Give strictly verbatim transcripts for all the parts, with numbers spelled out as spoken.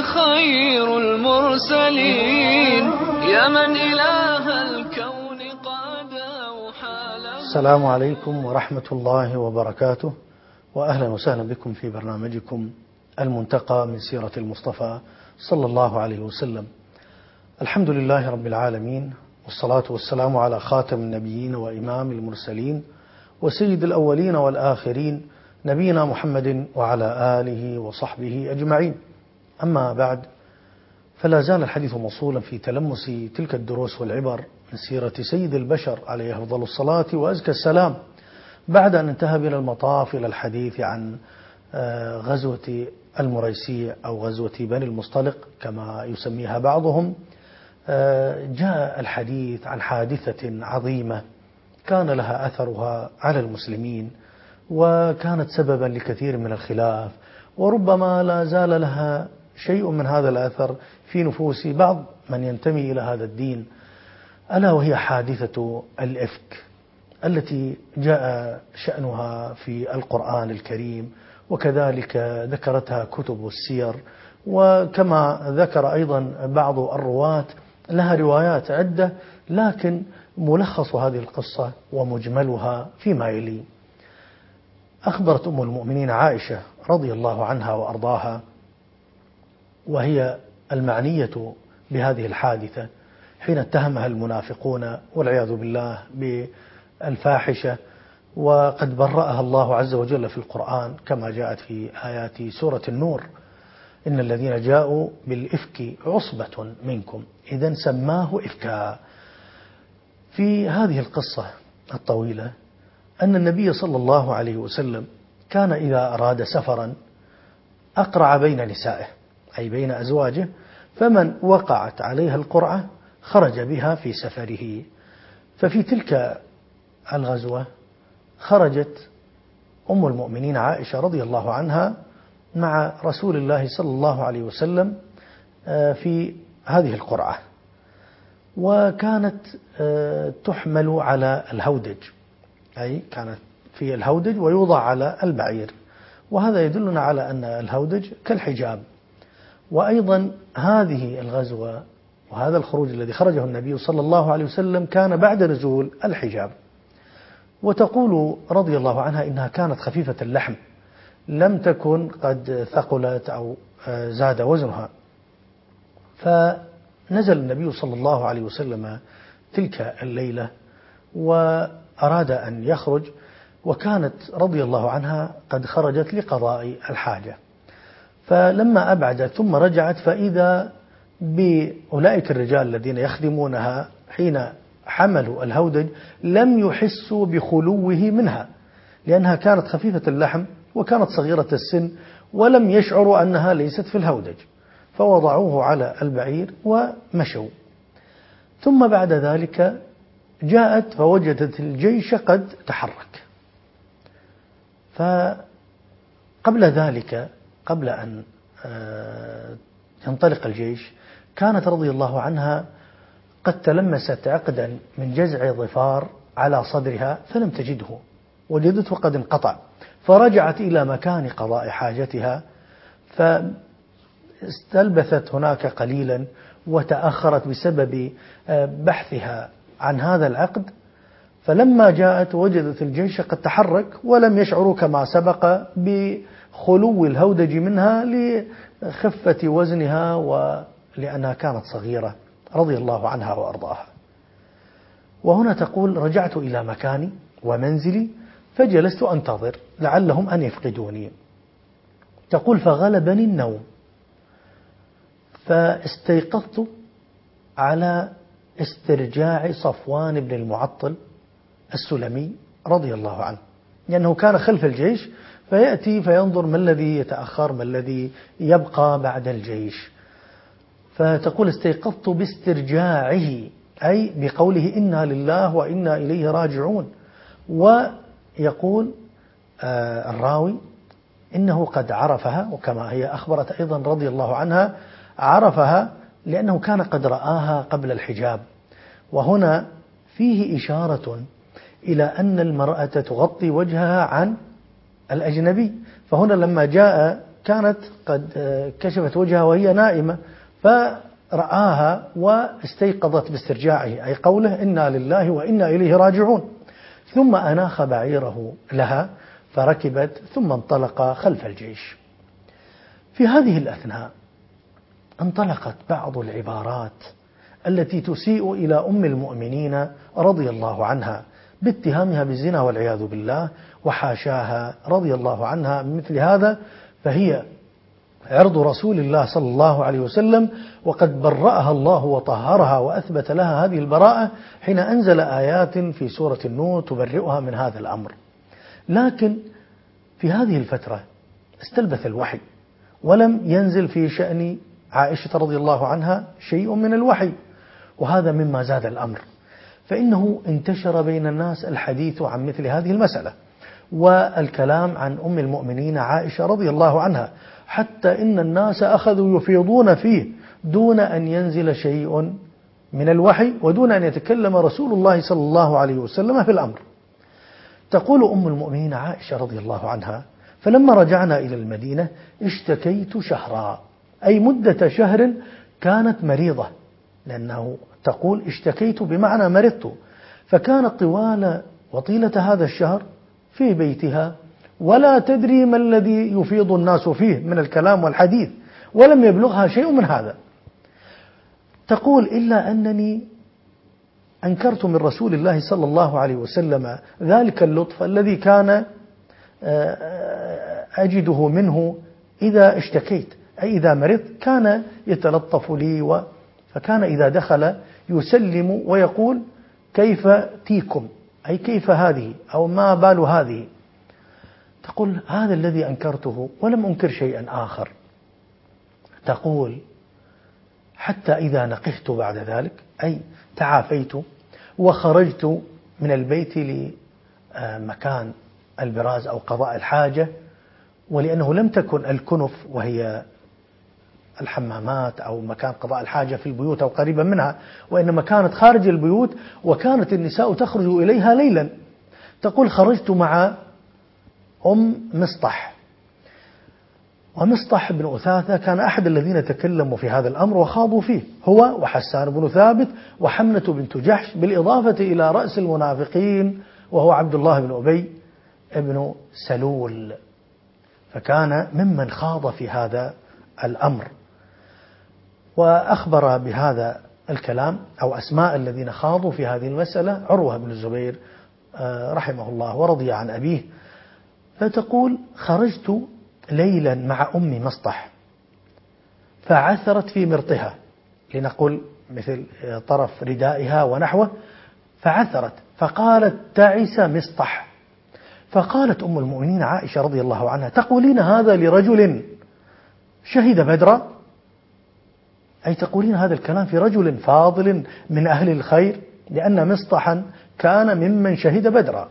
خير المرسلين يا من إله الكون قد أوحى له. السلام عليكم ورحمة الله وبركاته، وأهلا وسهلا بكم في برنامجكم المنتقى من سيرة المصطفى صلى الله عليه وسلم. الحمد لله رب العالمين، والصلاة والسلام على خاتم النبيين وإمام المرسلين وسيد الأولين والآخرين نبينا محمد وعلى آله وصحبه أجمعين. أما بعد، فلا زال الحديث موصولا في تلمس تلك الدروس والعبر من سيرة سيد البشر عليه أفضل الصلاة وأزكى السلام، بعد أن انتهى بنا المطاف إلى الحديث عن غزوة المريسيع أو غزوة بني المصطلق كما يسميها بعضهم. جاء الحديث عن حادثة عظيمة كان لها أثرها على المسلمين، وكانت سببا لكثير من الخلاف، وربما لا زال لها شيء من هذا الأثر في نفوس بعض من ينتمي إلى هذا الدين، ألا وهي حادثة الإفك التي جاء شأنها في القرآن الكريم، وكذلك ذكرتها كتب السير، وكما ذكر أيضا بعض الرواة لها روايات عدة، لكن ملخص هذه القصة ومجملها فيما يلي. أخبرت أم المؤمنين عائشة رضي الله عنها وأرضاها، وهي المعنية بهذه الحادثة حين اتهمها المنافقون والعياذ بالله بالفاحشة، وقد برأها الله عز وجل في القرآن كما جاءت في آيات سورة النور: إن الذين جاءوا بالإفك عصبة منكم، إذن سماه إفكا. في هذه القصة الطويلة أن النبي صلى الله عليه وسلم كان إذا أراد سفرا أقرع بين نسائه، أي بين أزواجه، فمن وقعت عليها القرعة خرج بها في سفره. ففي تلك الغزوة خرجت أم المؤمنين عائشة رضي الله عنها مع رسول الله صلى الله عليه وسلم في هذه القرعة، وكانت تحمل على الهودج، أي كانت في الهودج ويوضع على البعير، وهذا يدلنا على أن الهودج كالحجاب. وأيضا هذه الغزوة وهذا الخروج الذي خرجه النبي صلى الله عليه وسلم كان بعد نزول الحجاب. وتقول رضي الله عنها إنها كانت خفيفة اللحم، لم تكن قد ثقلت أو زاد وزنها. فنزل النبي صلى الله عليه وسلم تلك الليلة وأراد أن يخرج، وكانت رضي الله عنها قد خرجت لقضاء الحاجة. فلما أبعدت ثم رجعت فإذا بأولئك الرجال الذين يخدمونها حين حملوا الهودج لم يحسوا بخلوه منها، لأنها كانت خفيفة اللحم وكانت صغيرة السن، ولم يشعروا أنها ليست في الهودج، فوضعوه على البعير ومشوا. ثم بعد ذلك جاءت فوجدت الجيش قد تحرك. فقبل ذلك، قبل أن ينطلق الجيش، كانت رضي الله عنها قد تلمست عقدا من جزع ظفار على صدرها فلم تجده، وجدته قد انقطع، فرجعت إلى مكان قضاء حاجتها، فاستلبثت هناك قليلا وتأخرت بسبب بحثها عن هذا العقد. فلما جاءت وجدت الجيش قد تحرك ولم يشعروا كما سبق بخلو الهودج منها لخفة وزنها ولأنها كانت صغيرة رضي الله عنها وأرضاها. وهنا تقول: رجعت إلى مكاني ومنزلي فجلست أنتظر لعلهم أن يفقدوني. تقول: فغلبني النوم فاستيقظت على استرجاع صفوان بن المعطل السلمي رضي الله عنه، لأنه كان خلف الجيش فيأتي فينظر ما الذي يتأخر، ما الذي يبقى بعد الجيش. فتقول: استيقظت باسترجاعه، أي بقوله إنا لله وإنا إليه راجعون. ويقول آه الراوي إنه قد عرفها، وكما هي أخبرت أيضا رضي الله عنها عرفها لأنه كان قد رآها قبل الحجاب. وهنا فيه إشارة إلى أن المرأة تغطي وجهها عن الأجنبي، فهنا لما جاء كانت قد كشفت وجهها وهي نائمة، فرآها واستيقظت باسترجاعه، أي قوله إنا لله وإنا إليه راجعون. ثم أناخ بعيره لها فركبت ثم انطلق خلف الجيش. في هذه الأثناء انطلقت بعض العبارات التي تسيء إلى أم المؤمنين رضي الله عنها باتهامها بالزنا والعياذ بالله، وحاشاها رضي الله عنها من مثل هذا، فهي عرض رسول الله صلى الله عليه وسلم، وقد برأها الله وطهرها وأثبت لها هذه البراءة حين أنزل آيات في سورة النور تبرئها من هذا الأمر. لكن في هذه الفترة استلبث الوحي ولم ينزل في شأن عائشة رضي الله عنها شيء من الوحي، وهذا مما زاد الأمر، فإنه انتشر بين الناس الحديث عن مثل هذه المسألة والكلام عن أم المؤمنين عائشة رضي الله عنها، حتى إن الناس أخذوا يفيضون فيه دون أن ينزل شيء من الوحي ودون أن يتكلم رسول الله صلى الله عليه وسلم في الأمر. تقول أم المؤمنين عائشة رضي الله عنها: فلما رجعنا إلى المدينة اشتكيت شهرا، أي مدة شهر كانت مريضة، لأنه تقول اشتكيت بمعنى مرضت، فكانت طوال وطيلة هذا الشهر في بيتها ولا تدري ما الذي يفيض الناس فيه من الكلام والحديث، ولم يبلغها شيء من هذا. تقول: إلا أنني أنكرت من رسول الله صلى الله عليه وسلم ذلك اللطف الذي كان أجده منه إذا اشتكيت، أي إذا مرضت كان يتلطف لي، و فكان إذا دخل يسلم ويقول: كيف تيكم، أي كيف هذه، أو ما بال هذه. تقول: هذا الذي أنكرته ولم أنكر شيئا آخر. تقول: حتى إذا نقحت بعد ذلك، أي تعافيت وخرجت من البيت لمكان البراز أو قضاء الحاجة، ولأنه لم تكن الكنف وهي الحمامات أو مكان قضاء الحاجة في البيوت أو قريبا منها، وإنما كانت خارج البيوت، وكانت النساء تخرج إليها ليلا. تقول: خرجت مع أم مصطح، ومصطح بن أثاثة كان أحد الذين تكلموا في هذا الأمر وخاضوا فيه، هو وحسان بن ثابت وحمنة بنت جحش، بالإضافة إلى رأس المنافقين وهو عبد الله بن أبي بن سلول، فكان ممن خاض في هذا الأمر. وأخبر بهذا الكلام أو أسماء الذين خاضوا في هذه المسألة عروة بن الزبير رحمه الله ورضي عن أبيه. فتقول: خرجت ليلا مع أم مصطح فعثرت في مرطها، لنقول مثل طرف ردائها ونحوه، فعثرت فقالت: تعس مصطح. فقالت أم المؤمنين عائشة رضي الله عنها: تقولين هذا لرجل شهد بدرا؟ أي تقولين هذا الكلام في رجل فاضل من أهل الخير، لأن مصطحا كان ممن شهد بدرا.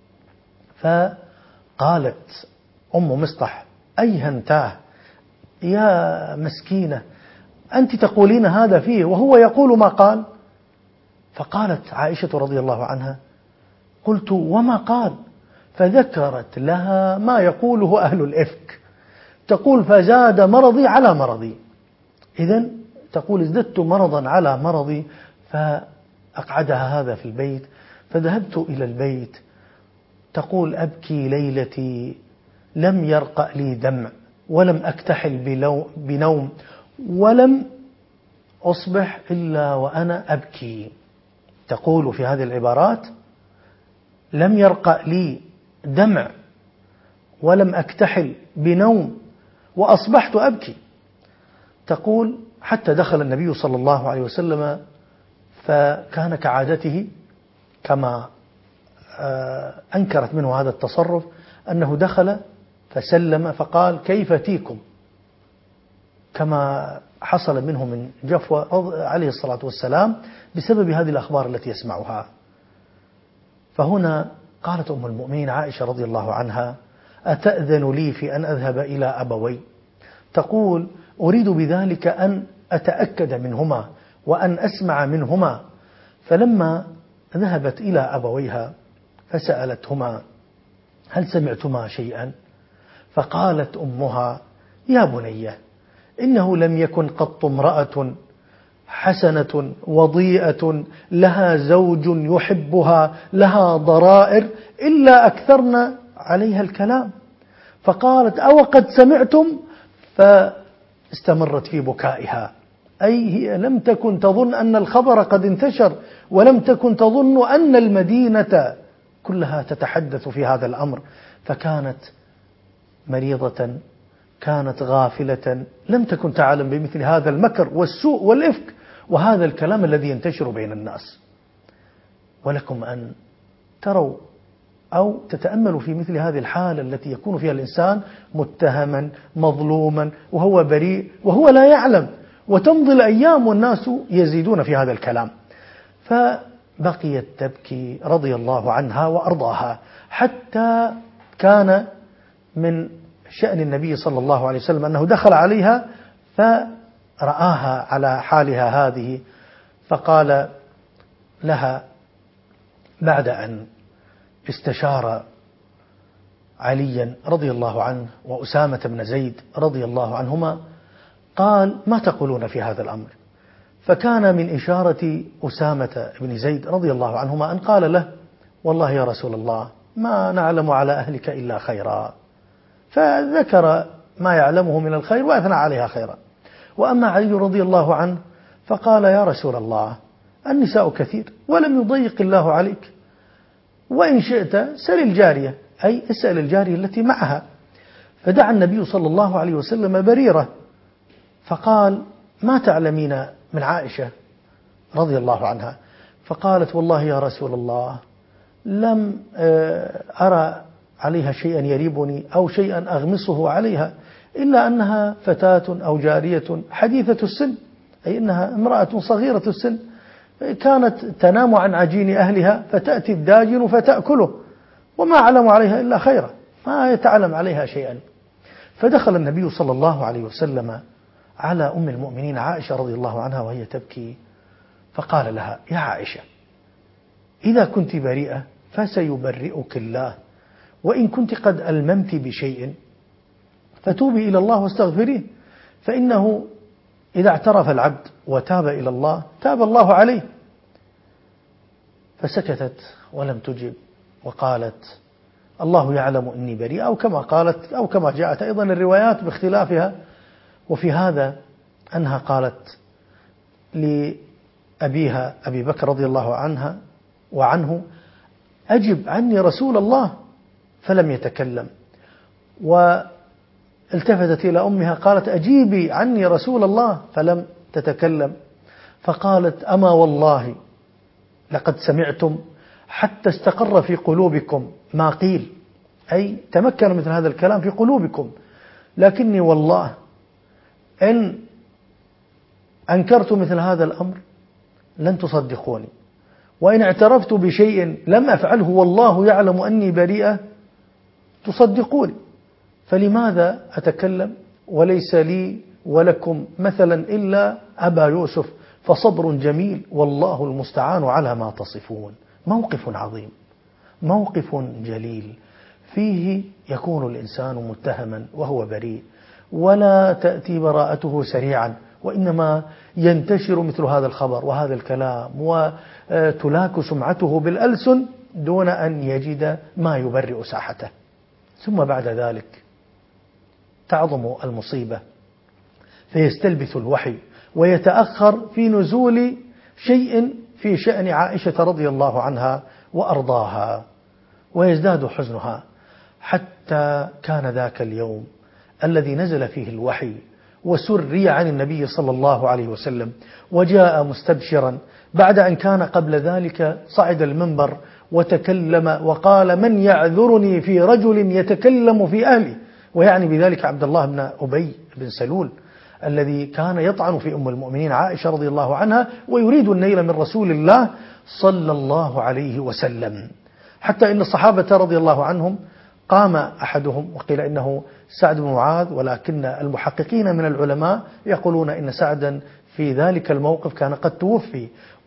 فقالت أم مصطح: أي هنتاه يا مسكينة، أنت تقولين هذا فيه وهو يقول ما قال. فقالت عائشة رضي الله عنها: قلت: وما قال؟ فذكرت لها ما يقوله أهل الإفك. تقول: فزاد مرضي على مرضي، إذن تقول ازددت مرضا على مرضي. فأقعدها هذا في البيت، فذهبت إلى البيت. تقول: أبكي ليلتي لم يرقأ لي دمع ولم أكتحل بنوم ولم أصبح إلا وأنا أبكي. تقول في هذه العبارات: لم يرقأ لي دمع ولم أكتحل بنوم وأصبحت أبكي. تقول: حتى دخل النبي صلى الله عليه وسلم، فكان كعادته كما أنكرت منه هذا التصرف، أنه دخل فسلم فقال: كيف تيكم، كما حصل منه من جفوة عليه الصلاة والسلام بسبب هذه الأخبار التي يسمعها. فهنا قالت أم المؤمنين عائشة رضي الله عنها: أتأذن لي في أن أذهب إلى أبوي؟ تقول: أريد بذلك أن أتأكد منهما وأن أسمع منهما. فلما ذهبت إلى أبويها فسألتهما: هل سمعتما شيئا؟ فقالت أمها: يا بني إنه لم يكن قط امرأة حسنة وضيئة لها زوج يحبها لها ضرائر إلا أكثرنا عليها الكلام. فقالت أو قد سمعتم، فاستمرت في بكائها، أي هي لم تكن تظن أن الخبر قد انتشر، ولم تكن تظن أن المدينة كلها تتحدث في هذا الأمر، فكانت مريضة، كانت غافلة، لم تكن تعلم بمثل هذا المكر والسوء والإفك وهذا الكلام الذي ينتشر بين الناس. ولكم أن تروا أو تتأملوا في مثل هذه الحالة التي يكون فيها الإنسان متهما مظلوما وهو بريء وهو لا يعلم، وتمضي الأيام والناس يزيدون في هذا الكلام. فبقيت تبكي رضي الله عنها وأرضاها، حتى كان من شأن النبي صلى الله عليه وسلم أنه دخل عليها فرآها على حالها هذه، فقال لها بعد أن استشار عليا رضي الله عنه وأسامة بن زيد رضي الله عنهما، قال ما تقولون في هذا الأمر؟ فكان من إشارة أسامة بن زيد رضي الله عنهما أن قال له والله يا رسول الله ما نعلم على أهلك إلا خيرا، فذكر ما يعلمه من الخير وأثنى عليها خيرا. وأما علي رضي الله عنه فقال يا رسول الله النساء كثير ولم يضيق الله عليك، وإن شئت سل الجارية، أي اسأل الجارية التي معها. فدعا النبي صلى الله عليه وسلم بريرة فقال ما تعلمين من عائشة رضي الله عنها؟ فقالت والله يا رسول الله لم أرى عليها شيئا يريبني أو شيئا أغمصه عليها، إلا أنها فتاة أو جارية حديثة السن، أي أنها امرأة صغيرة السن، كانت تنام عن عجين أهلها فتأتي الداجن فتأكله، وما أعلم عليها إلا خيرا، ما يتعلم عليها شيئا. فدخل النبي صلى الله عليه وسلم على أم المؤمنين عائشة رضي الله عنها وهي تبكي، فقال لها يا عائشة إذا كنت بريئة فسيبرئك الله، وإن كنت قد ألممت بشيء فتوبي إلى الله واستغفريه، فإنه إذا اعترف العبد وتاب إلى الله تاب الله عليه. فسكتت ولم تجب وقالت الله يعلم إني بريئة، أو كما قالت أو كما جاءت أيضا الروايات باختلافها. وفي هذا أنها قالت لأبيها أبي بكر رضي الله عنها وعنه أجب عني رسول الله، فلم يتكلم. والتفتت إلى أمها قالت أجيبي عني رسول الله، فلم تتكلم. فقالت أما والله لقد سمعتم حتى استقر في قلوبكم ما قيل، أي تمكن مثل هذا الكلام في قلوبكم، لكني والله إن أنكرت مثل هذا الأمر لن تصدقوني، وإن اعترفت بشيء لم أفعله والله يعلم أني بريئة تصدقوني، فلماذا أتكلم وليس لي ولكم مثلا إلا أبا يوسف، فصبر جميل والله المستعان على ما تصفون. موقف عظيم، موقف جليل، فيه يكون الإنسان متهما وهو بريء، ولا تأتي براءته سريعا، وإنما ينتشر مثل هذا الخبر وهذا الكلام وتلاك سمعته بالألسن دون أن يجد ما يبرئ ساحته. ثم بعد ذلك تعظم المصيبة فيستلبث الوحي ويتأخر في نزول شيء في شأن عائشة رضي الله عنها وأرضاها، ويزداد حزنها، حتى كان ذاك اليوم الذي نزل فيه الوحي وسري عن النبي صلى الله عليه وسلم وجاء مستبشرا، بعد أن كان قبل ذلك صعد المنبر وتكلم وقال من يعذرني في رجل يتكلم في أهلي، ويعني بذلك عبد الله بن أبي بن سلول الذي كان يطعن في أم المؤمنين عائشة رضي الله عنها ويريد النيل من رسول الله صلى الله عليه وسلم، حتى إن الصحابة رضي الله عنهم قام أحدهم، وقيل إنه سعد بن معاذ، ولكن المحققين من العلماء يقولون إن سعدا في ذلك الموقف كان قد توفي،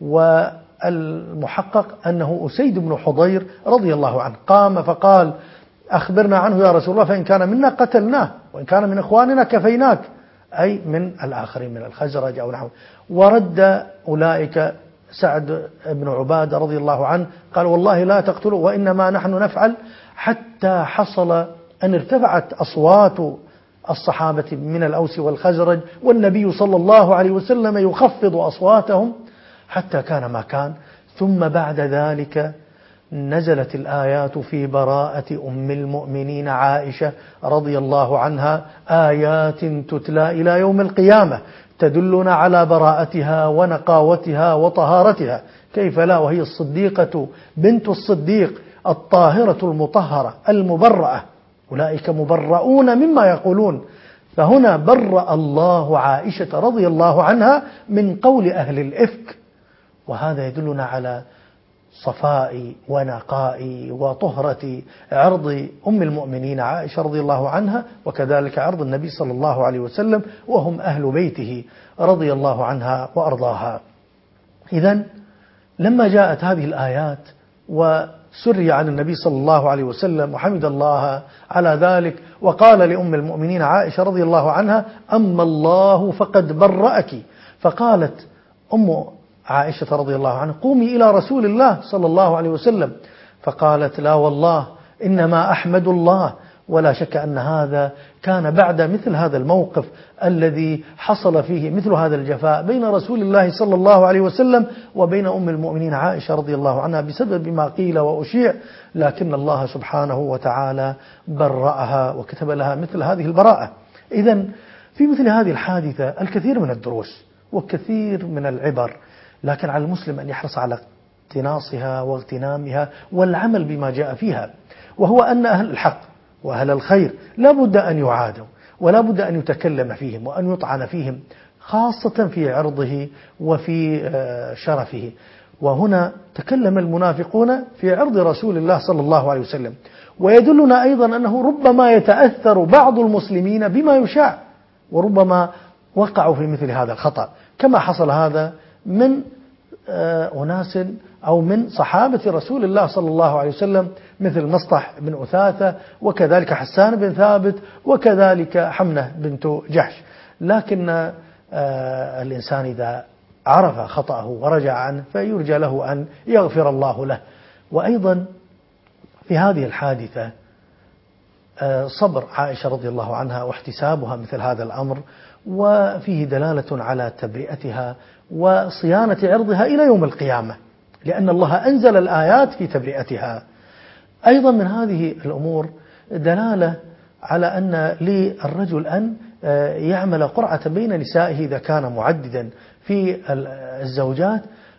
والمحقق أنه أسيد بن حضير رضي الله عنه قام فقال أخبرنا عنه يا رسول الله فإن كان منا قتلناه، وإن كان من إخواننا كفيناك، أي من الآخرين من الخزرج أو نحو. ورد أولئك سعد بن عبادة رضي الله عنه قال والله لا تقتلوا وإنما نحن نفعل، حتى حصل أن ارتفعت أصوات الصحابة من الأوس والخزرج، والنبي صلى الله عليه وسلم يخفض أصواتهم حتى كان ما كان. ثم بعد ذلك نزلت الآيات في براءة أم المؤمنين عائشة رضي الله عنها، آيات تتلى إلى يوم القيامة تدلنا على براءتها ونقاوتها وطهارتها، كيف لا وهي الصديقة بنت الصديق الطاهرة المطهرة المبرأة، أولئك مبرؤون مما يقولون. فهنا برأ الله عائشة رضي الله عنها من قول أهل الإفك، وهذا يدلنا على صفاء ونقاء وطهرة عرض أم المؤمنين عائشة رضي الله عنها، وكذلك عرض النبي صلى الله عليه وسلم، وهم أهل بيته رضي الله عنها وأرضاها. إذن لما جاءت هذه الآيات وسري عن النبي صلى الله عليه وسلم وحمد الله على ذلك، وقال لأم المؤمنين عائشة رضي الله عنها أما الله فقد برأك، فقالت أم عائشة رضي الله عنها قومي إلى رسول الله صلى الله عليه وسلم، فقالت لا والله إنما أحمد الله. ولا شك أن هذا كان بعد مثل هذا الموقف الذي حصل فيه مثل هذا الجفاء بين رسول الله صلى الله عليه وسلم وبين أم المؤمنين عائشة رضي الله عنها بسبب ما قيل وأشيع، لكن الله سبحانه وتعالى برأها وكتب لها مثل هذه البراءة. إذن في مثل هذه الحادثة الكثير من الدروس والكثير من العبر، لكن على المسلم أن يحرص على اقتناصها واغتنامها والعمل بما جاء فيها، وهو أن أهل الحق وأهل الخير لا بد أن يعادوا ولا بد أن يتكلم فيهم وأن يطعن فيهم، خاصة في عرضه وفي شرفه. وهنا تكلم المنافقون في عرض رسول الله صلى الله عليه وسلم، ويدلنا أيضا أنه ربما يتأثر بعض المسلمين بما يشاع، وربما وقعوا في مثل هذا الخطأ، كما حصل هذا من أناس أو من صحابة رسول الله صلى الله عليه وسلم مثل مصطح بن أثاثة، وكذلك حسان بن ثابت، وكذلك حمنة بنت جحش. لكن الإنسان إذا عرف خطأه ورجع عنه فيرجى له أن يغفر الله له. وأيضا في هذه الحادثة صبر عائشة رضي الله عنها واحتسابها مثل هذا الأمر، وفيه دلالة على تبرئتها وصيانة عرضها إلى يوم القيامة، لأن الله أنزل الآيات في تبرئتها. أيضا من هذه الأمور دلالة على أن للرجل أن يعمل قرعة بين نسائه إذا كان معددا في الزوجات،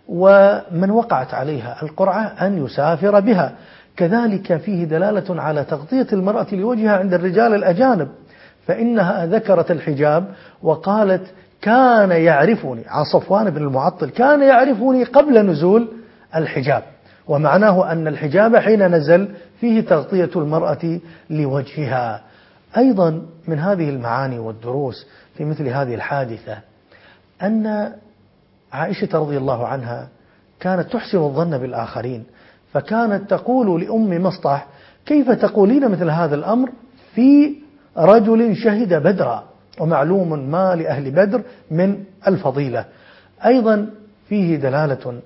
ومن وقعت عليها القرعة أن يسافر بها. كذلك فيه دلالة على تغطية المرأة لوجهها عند الرجال الأجانب، فإنها ذكرت الحجاب وقالت كان يعرفني عن صفوان بن المعطل، كان يعرفني قبل نزول الحجاب، ومعناه أن الحجاب حين نزل فيه تغطية المرأة لوجهها. أيضا من هذه المعاني والدروس في مثل هذه الحادثة أن عائشة رضي الله عنها كانت تحسن الظن بالآخرين، فكانت تقول لأم مصطح كيف تقولين مثل هذا الأمر في رجل شهد بدرا، ومعلوم ما لأهل بدر من الفضيلة. أيضا فيه دلالة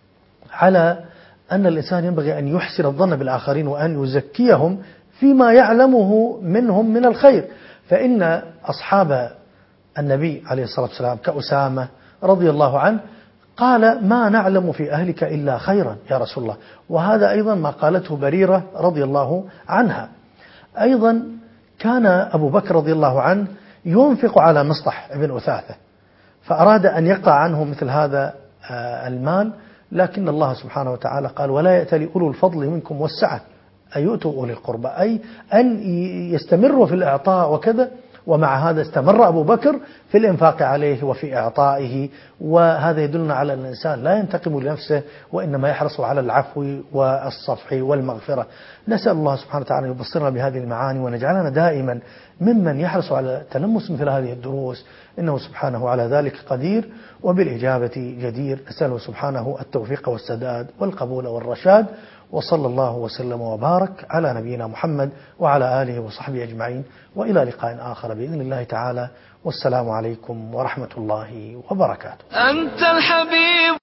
على أن الإنسان ينبغي أن يحسن الظن بالآخرين وأن يزكيهم فيما يعلمه منهم من الخير، فإن أصحاب النبي عليه الصلاة والسلام كأسامة رضي الله عنه قال ما نعلم في أهلك إلا خيرا يا رسول الله، وهذا أيضا ما قالته بريرة رضي الله عنها. أيضا كان أبو بكر رضي الله عنه ينفق على مصطح بن أثاثة، فأراد أن يقطع عنه مثل هذا المال، لكن الله سبحانه وتعالى قال ولا يأتل أولو الفضل منكم والسعة أن يؤتوا أولي القربى، أي أن يستمروا في الإعطاء وكذا. ومع هذا استمر أبو بكر في الإنفاق عليه وفي إعطائه، وهذا يدلنا على أن الإنسان لا ينتقم لنفسه وإنما يحرص على العفو والصفح والمغفرة. نسأل الله سبحانه وتعالى أن يبصرنا بهذه المعاني ونجعلنا دائما ممن يحرص على تلمس مثل هذه الدروس، إنه سبحانه على ذلك قدير وبالإجابة جدير. نسأله سبحانه التوفيق والسداد والقبول والرشاد، وصلى الله وسلم وبارك على نبينا محمد وعلى آله وصحبه أجمعين، وإلى لقاء آخر بإذن الله تعالى، والسلام عليكم ورحمة الله وبركاته. أنت الحبيب.